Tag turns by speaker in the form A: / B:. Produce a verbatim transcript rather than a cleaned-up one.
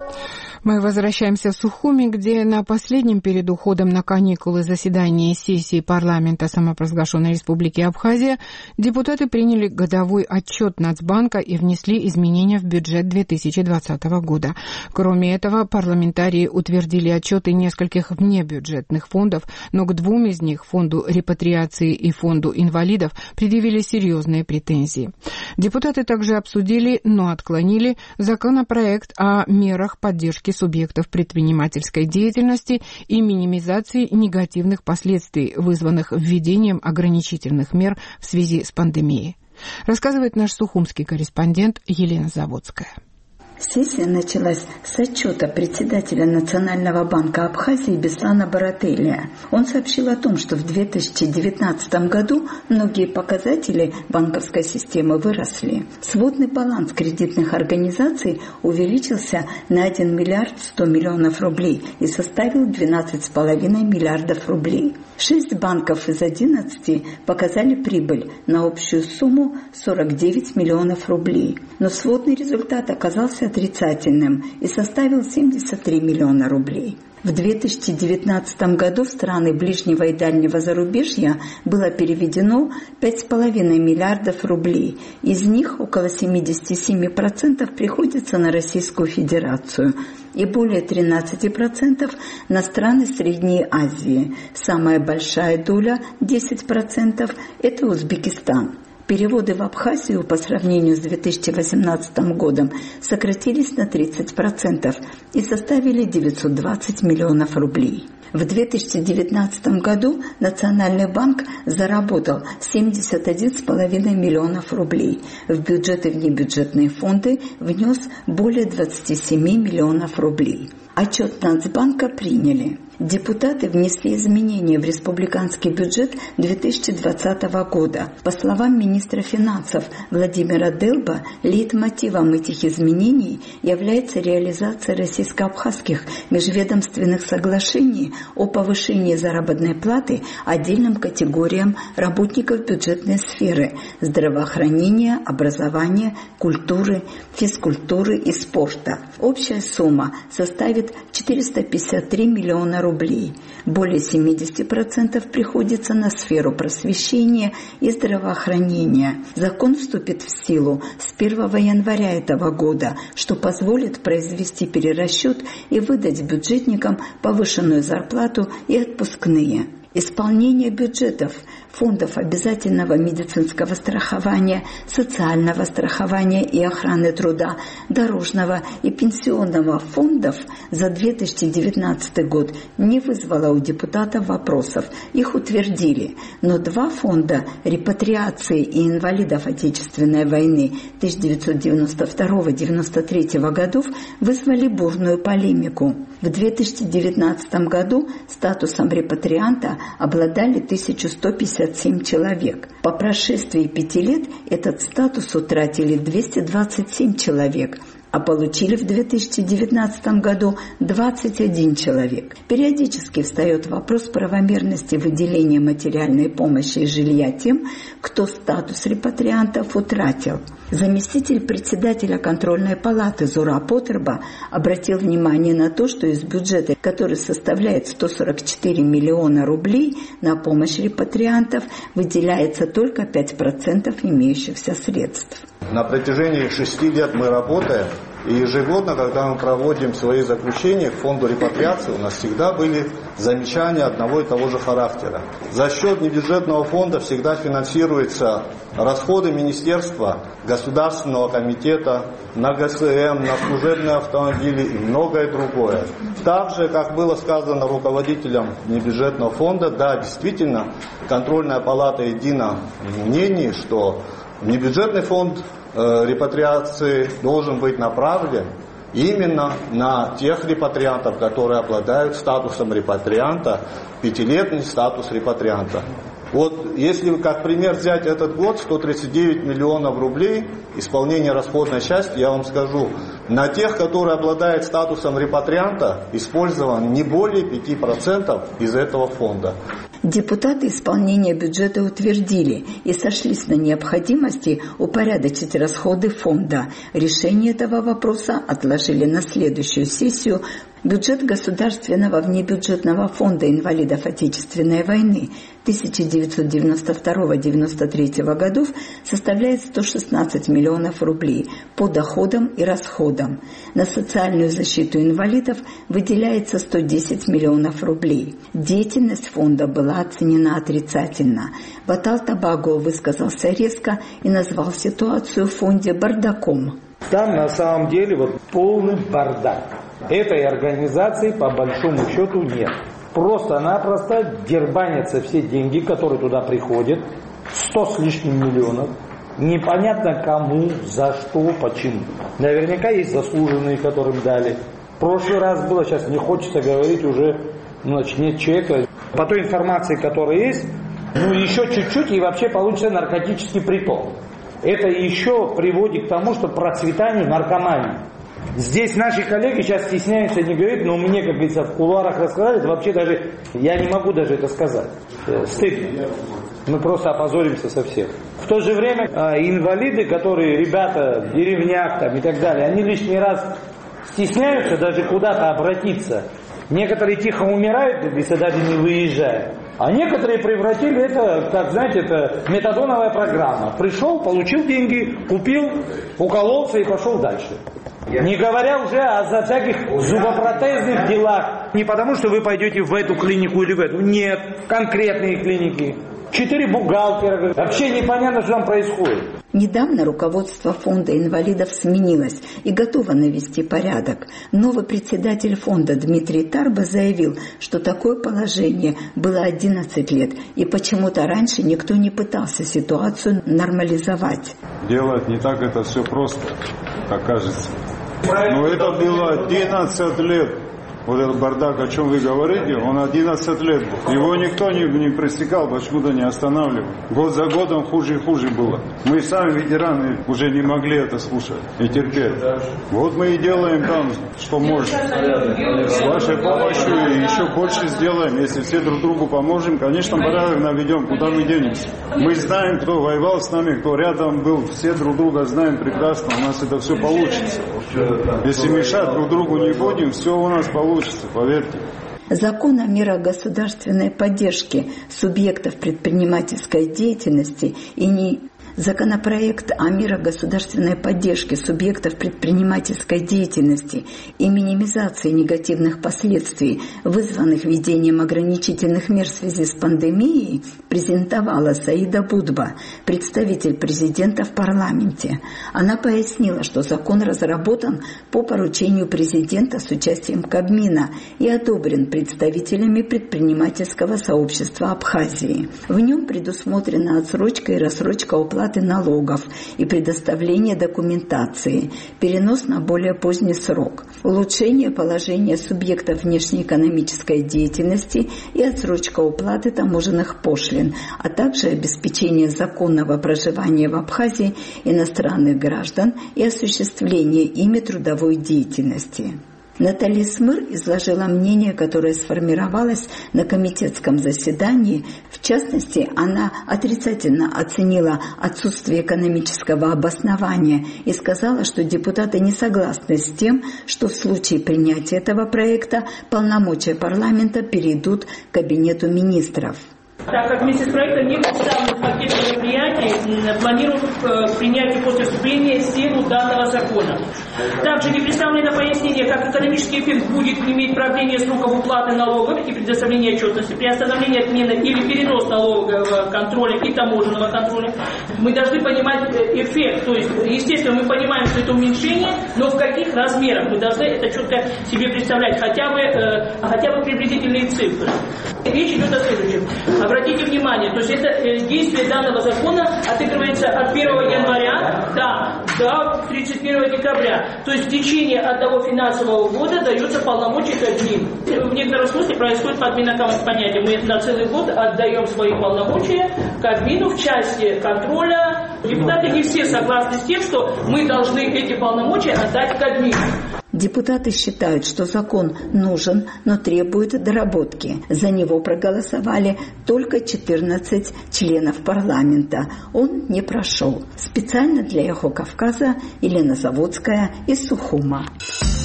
A: Мы возвращаемся в Сухуми, где на последнем перед уходом на каникулы заседании сессии парламента самопровозглашенной Республики Абхазия депутаты приняли годовой отчет Нацбанка и внесли изменения в бюджет две тысячи двадцатого года. Кроме этого, парламентарии утвердили отчеты нескольких внебюджетных фондов, но к двум из них, фонду репатриации и фонду инвалидов, предъявили серьезные претензии. Депутаты также обсудили, но отклонили законопроект о мерах поддержки субъектов предпринимательской деятельности и минимизации негативных последствий, вызванных введением ограничительных мер в связи с пандемией. Рассказывает наш сухумский корреспондент Елена Заводская.
B: Сессия началась с отчета председателя Национального банка Абхазии Беслана Барателия. Он сообщил о том, что в две тысячи девятнадцатом году многие показатели банковской системы выросли. Сводный баланс кредитных организаций увеличился на один миллиард сто миллионов рублей и составил двенадцать с половиной миллиардов рублей. Шесть банков из одиннадцати показали прибыль на общую сумму сорок девять миллионов рублей. Но сводный результат оказался отрицательным и составил семьдесят три миллиона рублей. В две тысячи девятнадцатом году в страны ближнего и дальнего зарубежья было переведено пять с половиной миллиардов рублей. Из них около семьдесят семь процентов приходится на Российскую Федерацию и более тринадцать процентов на страны Средней Азии. Самая большая доля, десять процентов, это Узбекистан. Переводы в Абхазию по сравнению с две тысячи восемнадцатым годом сократились на тридцать процентов и составили девятьсот двадцать миллионов рублей. В две тысячи девятнадцатом году Национальный банк заработал семьдесят один с половиной миллионов рублей. В бюджет и внебюджетные фонды внес более двадцать семь миллионов рублей. Отчет Нацбанка приняли. Депутаты внесли изменения в республиканский бюджет две тысячи двадцатого года. По словам министра финансов Владимира Делба, лейтмотивом этих изменений является реализация российско-абхазских межведомственных соглашений о повышении заработной платы отдельным категориям работников бюджетной сферы – здравоохранения, образования, культуры, физкультуры и спорта. Общая сумма составит четыреста пятьдесят три миллиона рублей. Более семьдесят процентов приходится на сферу просвещения и здравоохранения. Закон вступит в силу с первого января этого года, что позволит произвести перерасчет и выдать бюджетникам повышенную зарплату и отпускные. Исполнение бюджетов фондов обязательного медицинского страхования, социального страхования и охраны труда, дорожного и пенсионного фондов за две тысячи девятнадцатый год не вызвало у депутатов вопросов. Их утвердили. Но два фонда репатриации и инвалидов Отечественной войны тысяча девятьсот девяносто второго — девяносто третьего годов вызвали бурную полемику. В две тысячи девятнадцатом году статусом репатрианта обладали тысяча сто пятьдесят семь человек. По прошествии пяти лет этот статус утратили двести двадцать семь человек, а получили в две тысячи девятнадцатом году двадцать один человек. Периодически встает вопрос правомерности выделения материальной помощи и жилья тем, кто статус репатриантов утратил. Заместитель председателя контрольной палаты Зура Потерба обратил внимание на то, что из бюджета, который составляет сто сорок четыре миллиона рублей, на помощь репатриантов выделяется только пять процентов имеющихся средств.
C: На протяжении шести лет мы работаем, и ежегодно, когда мы проводим свои заключения к фонду репатриации, у нас всегда были замечания одного и того же характера. За счет небюджетного фонда всегда финансируются расходы министерства, государственного комитета, на ГСМ, на служебные автомобили и многое другое. Также, как было сказано руководителем небюджетного фонда, да, действительно, контрольная палата едина в мнении, что небюджетный фонд э, репатриации должен быть направлен именно на тех репатриантов, которые обладают статусом репатрианта, пятилетний статус репатрианта. Вот если как пример взять этот год, сто тридцать девять миллионов рублей, исполнение расходной части, я вам скажу, на тех, которые обладают статусом репатрианта, использовано не более пяти процентов из этого фонда.
B: Депутаты исполнение бюджета утвердили и сошлись на необходимости упорядочить расходы фонда. Решение этого вопроса отложили на следующую сессию. Бюджет Государственного внебюджетного фонда инвалидов Отечественной войны тысяча девятьсот девяносто второго — девяносто третьего годов составляет сто шестнадцать миллионов рублей по доходам и расходам. На социальную защиту инвалидов выделяется сто десять миллионов рублей. Деятельность фонда была оценена отрицательно. Батал Табаго высказался резко и назвал ситуацию в фонде бардаком.
D: Там на самом деле вот полный бардак. Этой организации по большому счету нет. Просто-напросто дербанятся все деньги, которые туда приходят. Сто с лишним миллионов. Непонятно кому, за что, почему. Наверняка есть заслуженные, которым дали. В прошлый раз было, сейчас не хочется говорить уже, значит, нет человека. По той информации, которая есть, ну еще чуть-чуть и вообще получится наркотический приток. Это еще приводит к тому, что процветанию наркомании. Здесь наши коллеги сейчас стесняются не говорить, но мне, как говорится, в кулуарах рассказали, это вообще даже, я не могу даже это сказать. Стыдно. Мы просто опозоримся со всех. В то же время инвалиды, которые, ребята в деревнях там, и так далее, они лишний раз стесняются даже куда-то обратиться. Некоторые тихо умирают, если даже не выезжая. А некоторые превратили это, как знаете, это метадоновая программа. Пришел, получил деньги, купил, укололся и пошел дальше. Не говоря уже о за всяких зубопротезных делах. Не потому, что вы пойдете в эту клинику или в эту. Нет, конкретные клиники. Четыре бухгалтера. Вообще непонятно, что там происходит.
B: Недавно руководство фонда инвалидов сменилось и готово навести порядок. Новый председатель фонда Дмитрий Тарба заявил, что такое положение было одиннадцать лет, и почему-то раньше никто не пытался ситуацию нормализовать.
E: Делать не так это все просто, как кажется. Но это было одиннадцать лет. Вот этот бардак, о чем вы говорите, он одиннадцать лет был. Его никто не, не пресекал, почему-то не останавливал. Год за годом хуже и хуже было. Мы сами, ветераны, уже не могли это слушать и терпеть. Вот мы и делаем там, что можем. С вашей помощью и еще больше сделаем. Если все друг другу поможем, конечно, порядок наведем, куда мы денемся. Мы знаем, кто воевал с нами, кто рядом был. Все друг друга знаем прекрасно. У нас это все получится. Если мешать друг другу не будем, все у нас получится. Поверьте.
B: Закон о мерах государственной поддержки субъектов предпринимательской деятельности и не Законопроект о мерах государственной поддержки субъектов предпринимательской деятельности и минимизации негативных последствий, вызванных введением ограничительных мер в связи с пандемией, презентовала Саида Будба, представитель президента в парламенте. Она пояснила, что закон разработан по поручению президента с участием Кабмина и одобрен представителями предпринимательского сообщества Абхазии. В нем предусмотрена отсрочка и рассрочка уплаты налогов и предоставление документации, перенос на более поздний срок, улучшение положения субъектов внешнеэкономической деятельности и отсрочка уплаты таможенных пошлин, а также обеспечение законного проживания в Абхазии иностранных граждан и осуществление ими трудовой деятельности. Наталья Смыр изложила мнение, которое сформировалось на комитетском заседании. В частности, она отрицательно оценила отсутствие экономического обоснования и сказала, что депутаты не согласны с тем, что в случае принятия этого проекта полномочия парламента перейдут к Кабинету министров.
F: Так как вместе с проектом не представлен пакет мероприятий, планируем к принятию после вступления в силу данного закона. Также не представлено пояснение, как экономический эффект будет иметь продление сроков уплаты налогов и предоставления отчетности при остановлении отмены или перенос налогового контроля и таможенного контроля. Мы должны понимать эффект, то есть, естественно, мы понимаем, что это уменьшение, но в каких размерах мы должны это четко себе представлять, хотя бы, хотя бы приблизительные цифры. Речь идет о следующем. Обратите внимание, то есть это действие данного закона отыгрывается от первого января да, до тридцать первого декабря. То есть в течение одного финансового года дается полномочия Кабмину. В некотором смысле происходит подмена понятия. Мы на целый год отдаем свои полномочия Кабмину в части контроля. Депутаты не все согласны с тем, что мы должны эти полномочия отдать Кабмину.
B: Депутаты считают, что закон нужен, но требует доработки. За него проголосовали только четырнадцать членов парламента. Он не прошел. Специально для «Эхо Кавказа» Елена Заводская из Сухума.